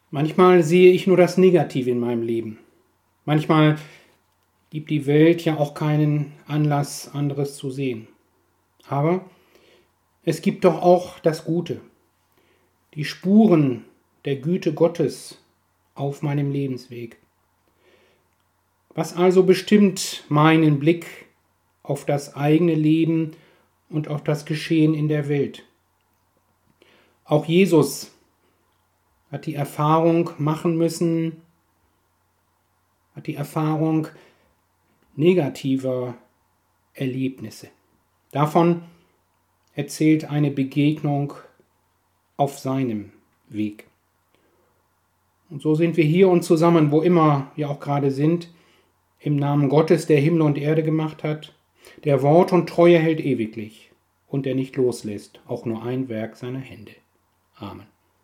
Manchmal sehe ich nur das Negative in meinem Leben. Manchmal gibt die Welt ja auch keinen Anlass, anderes zu sehen. Aber es gibt doch auch das Gute. Die Spuren der Güte Gottes auf meinem Lebensweg. Was also bestimmt meinen Blick auf das eigene Leben und auf das Geschehen in der Welt? Auch Jesus hat die Erfahrung machen müssen, hat die Erfahrung negativer Erlebnisse. Davon erzählt eine Begegnung auf seinem Weg. Und so sind wir hier und zusammen, wo immer wir auch gerade sind, im Namen Gottes, der Himmel und Erde gemacht hat, der Wort und Treue hält ewiglich und der nicht loslässt, auch nur ein Werk seiner Hände. Amen.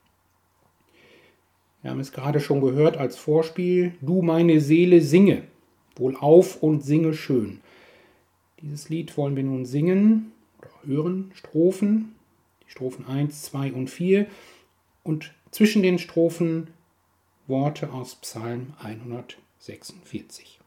Wir haben es gerade schon gehört als Vorspiel. Du, meine Seele, singe, wohl auf und singe schön. Dieses Lied wollen wir nun singen oder hören, Strophen. Die Strophen 1, 2 und 4 und zwischen den Strophen Worte aus Psalm 146.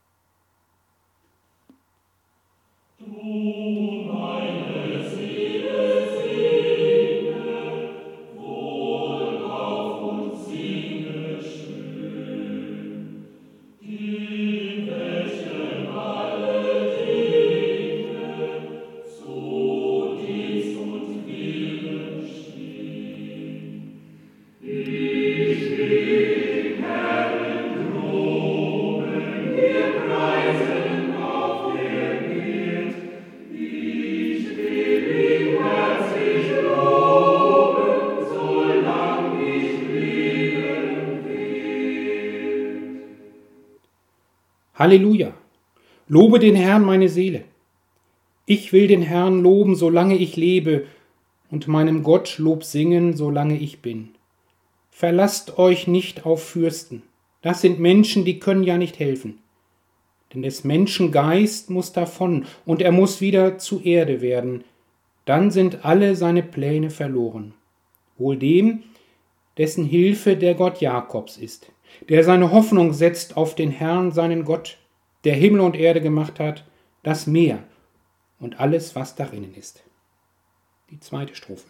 Du, meine Seele, singe, wohl auf und singe schön, in welchem alle Dinge zu Dienst und Willen stehen. Ich will den Herrn loben, wir preisen auf der Welt. Ich will ihn herzlich loben, solang ich leben will. Halleluja! Lobe den Herrn, meine Seele. Ich will den Herrn loben, solange ich lebe, und meinem Gott Lob singen, solange ich bin. Verlasst euch nicht auf Fürsten. Das sind Menschen, die können ja nicht helfen. Denn des Menschen Geist muss davon, und er muss wieder zu Erde werden. Dann sind alle seine Pläne verloren. Wohl dem, dessen Hilfe der Gott Jakobs ist, der seine Hoffnung setzt auf den Herrn, seinen Gott, der Himmel und Erde gemacht hat, das Meer und alles, was darinnen ist. Die zweite Strophe.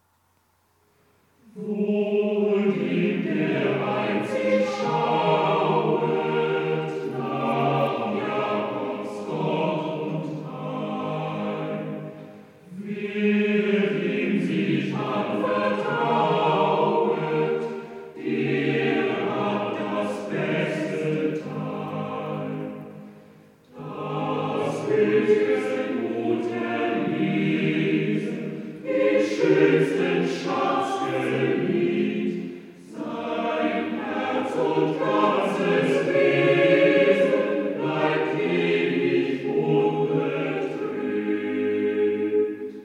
Wohl dem, der einzig schauet nach Jakobs Gott und Heil, wer dem sich anvertrauet, der hat das beste Teil. Das willst du gut erlesen, den schönsten Schatz geliebt, sein Herz und ganzes Wesen bleibt ewig unbetrübt.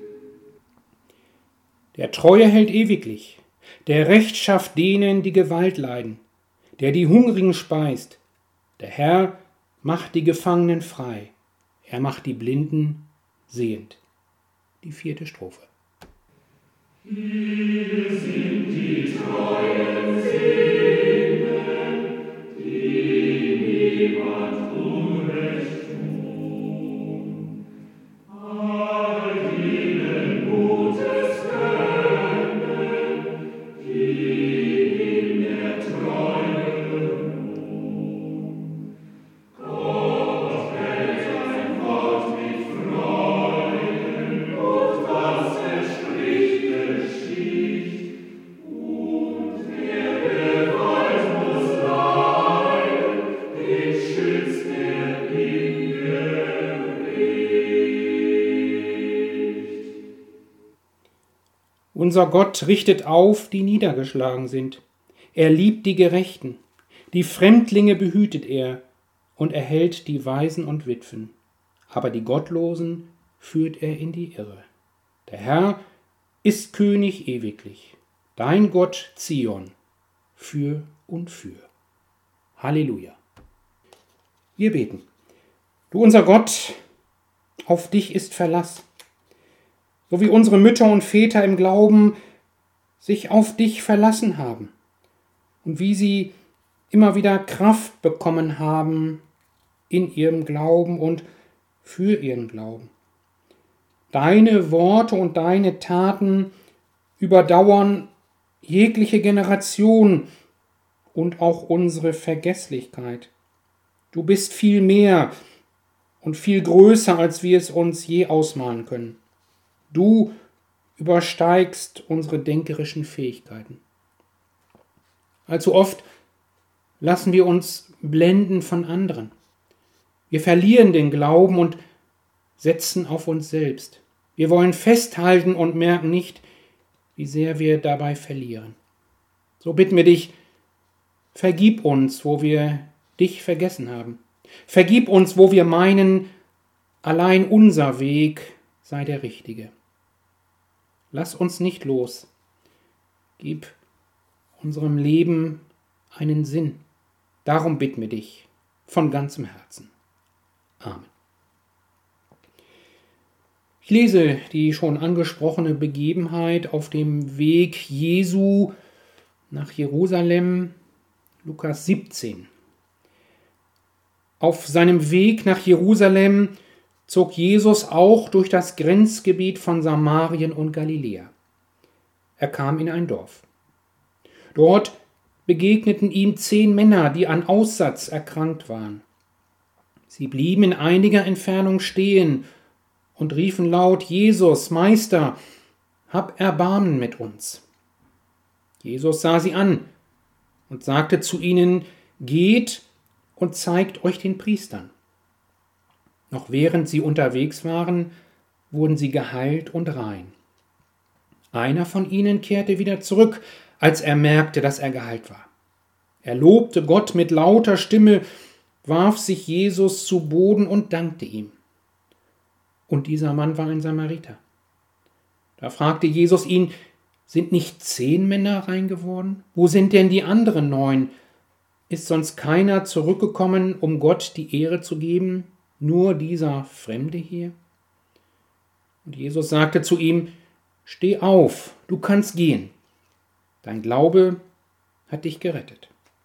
Der Treue hält ewiglich, der Recht schafft denen, die Gewalt leiden, der die Hungrigen speist. Der Herr macht die Gefangenen frei, er macht die Blinden sehend. Die vierte Strophe. Hier sind die treuen Seelen, die niemand Unrecht tun. All denen Gutes gönnen, die in der Treue ruhen. Gott hält sein Wort mit Freuden, und was verspricht, geschieht. Und wer Gewalt muss leiden, den schützt er im Gericht. Unser Gott richtet auf, die niedergeschlagen sind. Er liebt die Gerechten. Die Fremdlinge behütet er und erhält die Waisen und Witwen. Aber die Gottlosen führt er in die Irre. Der Herr ist König ewiglich. Dein Gott Zion, für und für. Halleluja. Wir beten. Du unser Gott, auf dich ist Verlass. So wie unsere Mütter und Väter im Glauben sich auf dich verlassen haben. und wie sie immer wieder Kraft bekommen haben in ihrem Glauben und für ihren Glauben. Deine Worte und deine Taten überdauern jegliche Generation und auch unsere Vergesslichkeit. Du bist viel mehr und viel größer, als wir es uns je ausmalen können. Du übersteigst unsere denkerischen Fähigkeiten. Allzu oft lassen wir uns blenden von anderen. Wir verlieren den Glauben und setzen auf uns selbst. Wir wollen festhalten und merken nicht, wie sehr wir dabei verlieren. So bitten wir dich, vergib uns, wo wir dich vergessen haben. Vergib uns, wo wir meinen, allein unser Weg sei der richtige. Lass uns nicht los. Gib unserem Leben einen Sinn. Darum bitten wir dich von ganzem Herzen. Amen. Ich lese die schon angesprochene Begebenheit auf dem Weg Jesu nach Jerusalem, Lukas 17. Auf seinem Weg nach Jerusalem zog Jesus auch durch das Grenzgebiet von Samarien und Galiläa. Er kam in ein Dorf. Dort begegneten ihm 10 Männer, die an Aussatz erkrankt waren. Sie blieben in einiger Entfernung stehen und riefen laut: Jesus, Meister, hab Erbarmen mit uns. Jesus sah sie an und sagte zu ihnen: Geht und zeigt euch den Priestern. Noch während sie unterwegs waren, wurden sie geheilt und rein. Einer von ihnen kehrte wieder zurück, als er merkte, dass er geheilt war. Er lobte Gott mit lauter Stimme, warf sich Jesus zu Boden und dankte ihm. Und dieser Mann war ein Samariter. Da fragte Jesus ihn: Sind nicht 10 Männer rein geworden? Wo sind denn die anderen 9? Ist sonst keiner zurückgekommen, um Gott die Ehre zu geben? Nur dieser Fremde hier? Und Jesus sagte zu ihm: Steh auf, du kannst gehen. Dein Glaube hat dich gerettet.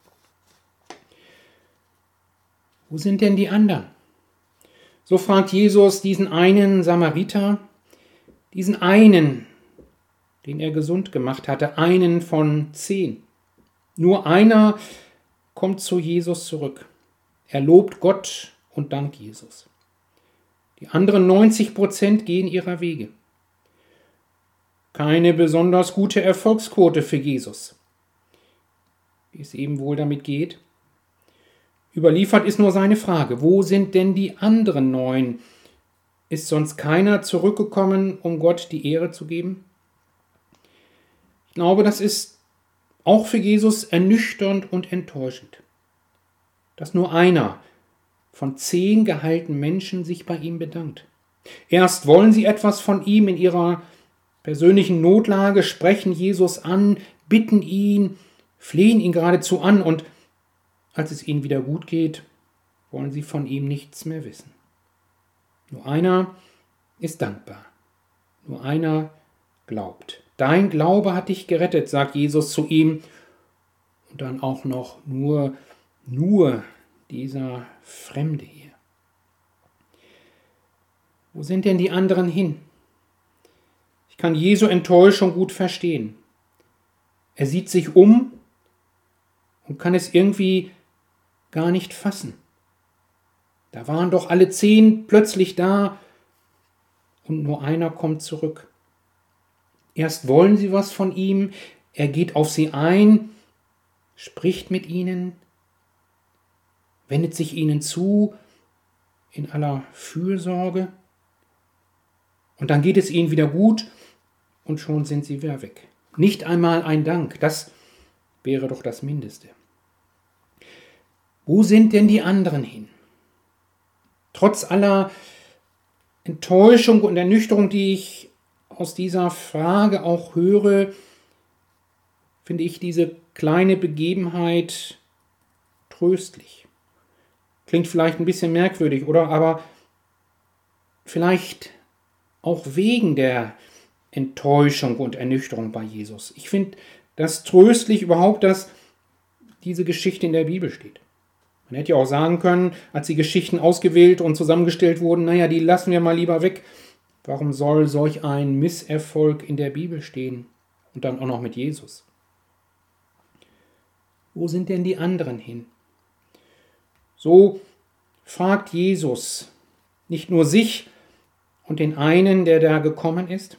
Wo sind denn die anderen? So fragt Jesus diesen einen Samariter, diesen einen, den er gesund gemacht hatte, einen von 10. Nur einer kommt zu Jesus zurück. Er lobt Gott und dankt Jesus. Die anderen 90% gehen ihrer Wege. Keine besonders gute Erfolgsquote für Jesus. Wie es eben wohl damit geht. Überliefert ist nur seine Frage: Wo sind denn die anderen 9? Ist sonst keiner zurückgekommen, um Gott die Ehre zu geben? Ich glaube, das ist auch für Jesus ernüchternd und enttäuschend, dass nur einer von 10 geheilten Menschen sich bei ihm bedankt. Erst wollen sie etwas von ihm in ihrer persönlichen Notlage, sprechen Jesus an, bitten ihn, flehen ihn geradezu an, und als es ihnen wieder gut geht, wollen sie von ihm nichts mehr wissen. Nur einer ist dankbar. Nur einer glaubt. Dein Glaube hat dich gerettet, sagt Jesus zu ihm. Und dann auch noch nur dieser Fremde hier. Wo sind denn die anderen hin? Ich kann Jesu Enttäuschung gut verstehen. Er sieht sich um und kann es irgendwie gar nicht fassen. Da waren doch alle 10 plötzlich da und nur einer kommt zurück. Erst wollen sie was von ihm, er geht auf sie ein, spricht mit ihnen, wendet sich ihnen zu in aller Fürsorge, und dann geht es ihnen wieder gut und schon sind sie wieder weg. Nicht einmal ein Dank, das wäre doch das Mindeste. Wo sind denn die anderen hin? Trotz aller Enttäuschung und Ernüchterung, die ich aus dieser Frage auch höre, finde ich diese kleine Begebenheit tröstlich. Klingt vielleicht ein bisschen merkwürdig, oder? Aber vielleicht auch wegen der Enttäuschung und Ernüchterung bei Jesus. Ich finde das tröstlich überhaupt, dass diese Geschichte in der Bibel steht. Man hätte ja auch sagen können, als die Geschichten ausgewählt und zusammengestellt wurden, naja, die lassen wir mal lieber weg. Warum soll solch ein Misserfolg in der Bibel stehen? Und dann auch noch mit Jesus. Wo sind denn die anderen hin? So fragt Jesus nicht nur sich und den einen, der da gekommen ist.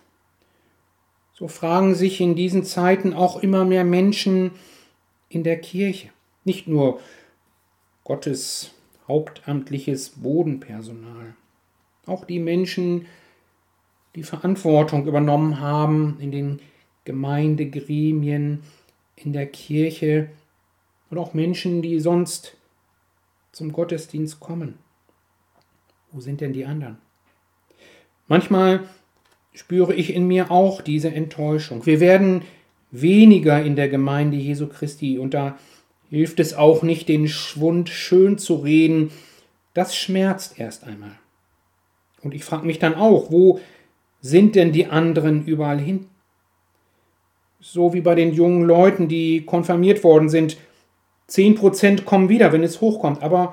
So fragen sich in diesen Zeiten auch immer mehr Menschen in der Kirche. Nicht nur Gottes hauptamtliches Bodenpersonal. Auch die Menschen, die Verantwortung übernommen haben in den Gemeindegremien, in der Kirche und auch Menschen, die sonst zum Gottesdienst kommen. Wo sind denn die anderen? Manchmal spüre ich in mir auch diese Enttäuschung. Wir werden weniger in der Gemeinde Jesu Christi und da hilft es auch nicht, den Schwund schön zu reden. Das schmerzt erst einmal. Und ich frage mich dann auch, wo sind denn die anderen überall hin? So wie bei den jungen Leuten, die konfirmiert worden sind. 10% kommen wieder, wenn es hochkommt. Aber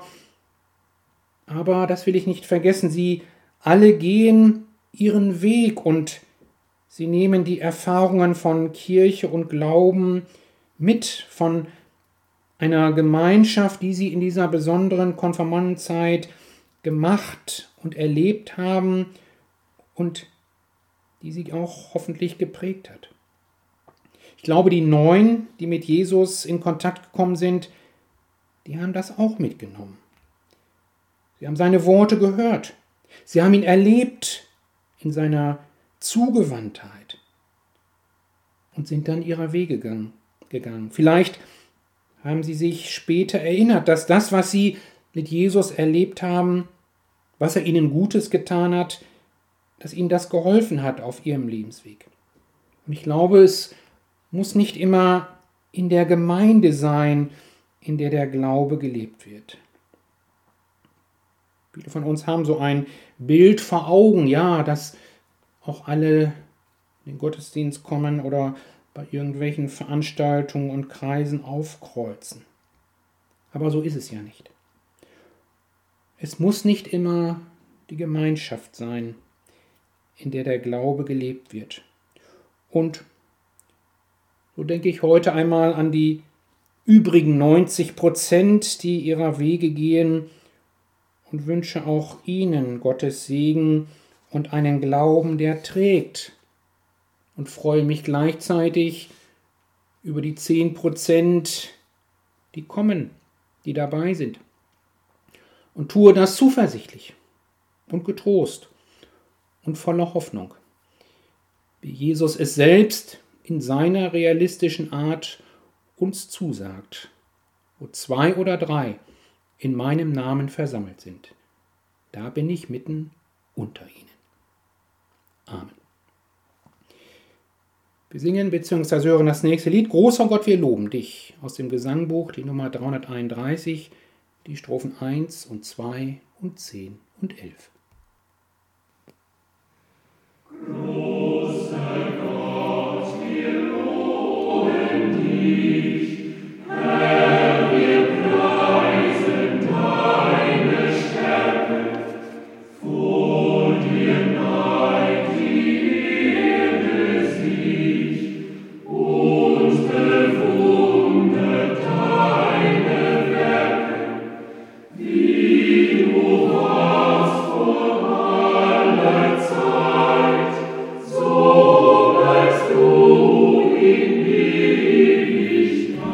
das will ich nicht vergessen. Sie alle gehen ihren Weg und sie nehmen die Erfahrungen von Kirche und Glauben mit, von einer Gemeinschaft, die sie in dieser besonderen Konfirmandenzeit gemacht und erlebt haben und die sie auch hoffentlich geprägt hat. Ich glaube, die Neuen, die mit Jesus in Kontakt gekommen sind, die haben das auch mitgenommen. Sie haben seine Worte gehört. Sie haben ihn erlebt in seiner Zugewandtheit und sind dann ihrer Wege gegangen. Vielleicht haben sie sich später erinnert, dass das, was sie mit Jesus erlebt haben, was er ihnen Gutes getan hat, dass ihnen das geholfen hat auf ihrem Lebensweg. Und ich glaube, es muss nicht immer in der Gemeinde sein, in der der Glaube gelebt wird. Viele von uns haben so ein Bild vor Augen, ja, dass auch alle in den Gottesdienst kommen oder bei irgendwelchen Veranstaltungen und Kreisen aufkreuzen. Aber so ist es ja nicht. Es muss nicht immer die Gemeinschaft sein, in der der Glaube gelebt wird. Und so denke ich heute einmal an die übrigen 90%, die ihrer Wege gehen und wünsche auch ihnen Gottes Segen und einen Glauben, der trägt. Und freue mich gleichzeitig über die 10%, die kommen, die dabei sind. Und tue das zuversichtlich und getrost und voller Hoffnung, wie Jesus es selbst in seiner realistischen Art uns zusagt, wo 2 oder 3 in meinem Namen versammelt sind, da bin ich mitten unter ihnen. Amen. Wir singen bzw. hören das nächste Lied, Großer Gott, wir loben dich, aus dem Gesangbuch, die Nummer 331, die Strophen 1 und 2 und 10 und 11. Großer Gott, wir loben dich, Herr, wir preisen deine Stärke, vor dir neigt die Erde sich und bewundert deine Werke, wie du warst vor aller Zeit, so bleibst du in Ewigkeit.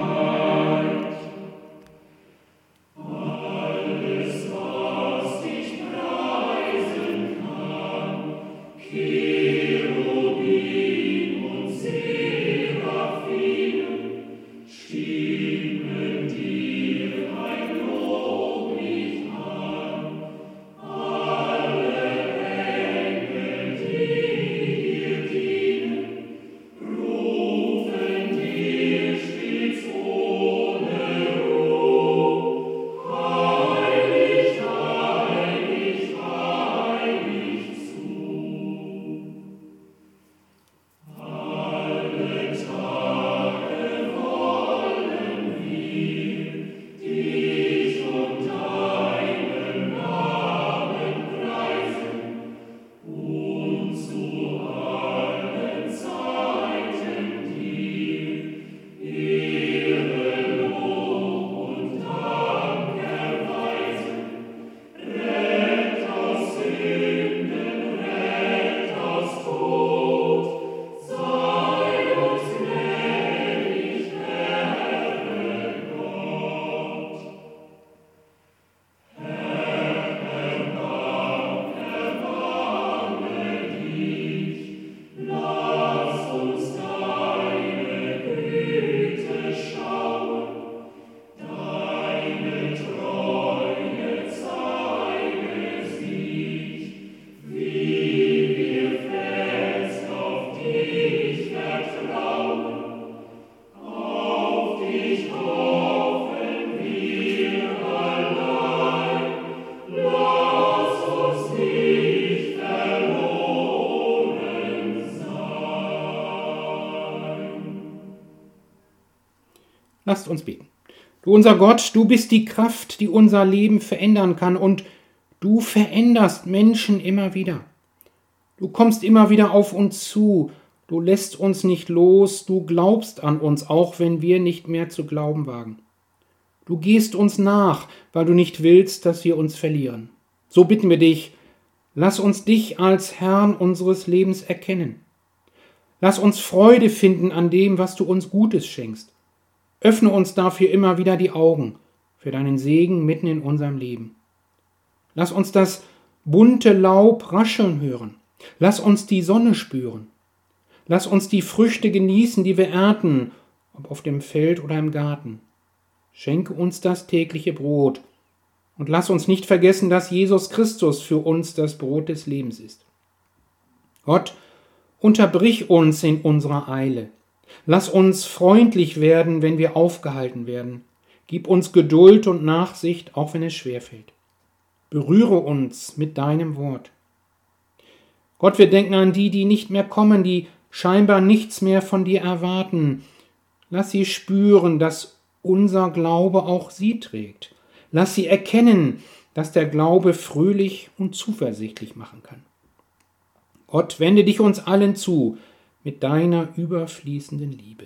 Lasst uns beten. Du unser Gott, du bist die Kraft, die unser Leben verändern kann, und du veränderst Menschen immer wieder. Du kommst immer wieder auf uns zu, du lässt uns nicht los, du glaubst an uns, auch wenn wir nicht mehr zu glauben wagen. Du gehst uns nach, weil du nicht willst, dass wir uns verlieren. So bitten wir dich, lass uns dich als Herrn unseres Lebens erkennen. Lass uns Freude finden an dem, was du uns Gutes schenkst. Öffne uns dafür immer wieder die Augen für deinen Segen mitten in unserem Leben. Lass uns das bunte Laub rascheln hören. Lass uns die Sonne spüren. Lass uns die Früchte genießen, die wir ernten, ob auf dem Feld oder im Garten. Schenke uns das tägliche Brot und lass uns nicht vergessen, dass Jesus Christus für uns das Brot des Lebens ist. Gott, unterbrich uns in unserer Eile. Lass uns freundlich werden, wenn wir aufgehalten werden. Gib uns Geduld und Nachsicht, auch wenn es schwerfällt. Berühre uns mit deinem Wort. Gott, wir denken an die, die nicht mehr kommen, die scheinbar nichts mehr von dir erwarten. Lass sie spüren, dass unser Glaube auch sie trägt. Lass sie erkennen, dass der Glaube fröhlich und zuversichtlich machen kann. Gott, wende dich uns allen zu mit deiner überfließenden Liebe.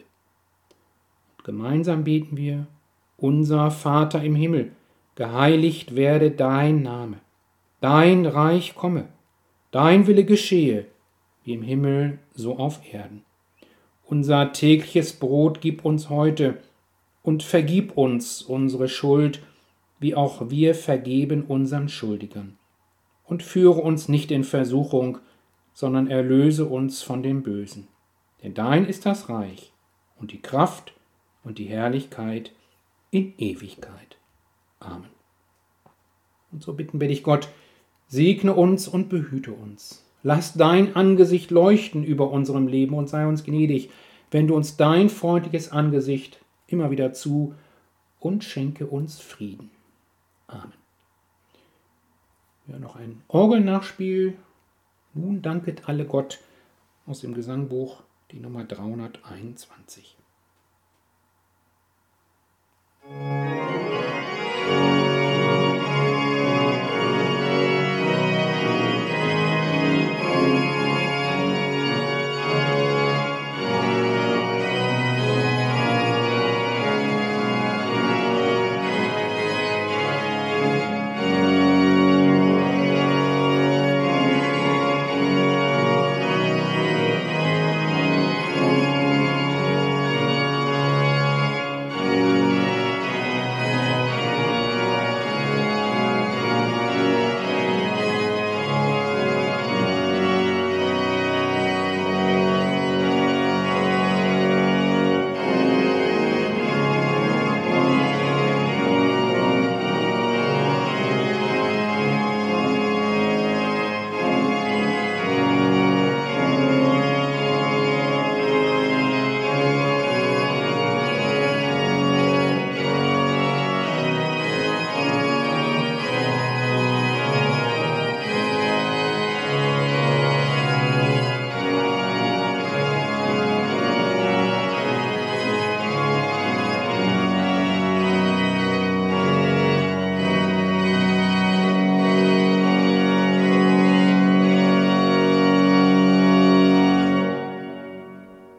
Und gemeinsam beten wir: Unser Vater im Himmel, geheiligt werde dein Name. Dein Reich komme, dein Wille geschehe, wie im Himmel so auf Erden. Unser tägliches Brot gib uns heute und vergib uns unsere Schuld, wie auch wir vergeben unseren Schuldigern. Und führe uns nicht in Versuchung, sondern erlöse uns von dem Bösen. Denn dein ist das Reich und die Kraft und die Herrlichkeit in Ewigkeit. Amen. Und so bitten wir dich, Gott, segne uns und behüte uns. Lass dein Angesicht leuchten über unserem Leben und sei uns gnädig, wenn du uns dein freundliches Angesicht immer wieder zu und schenke uns Frieden. Amen. Ja, noch ein Orgelnachspiel. Nun danket alle Gott aus dem Gesangbuch, die Nummer 321.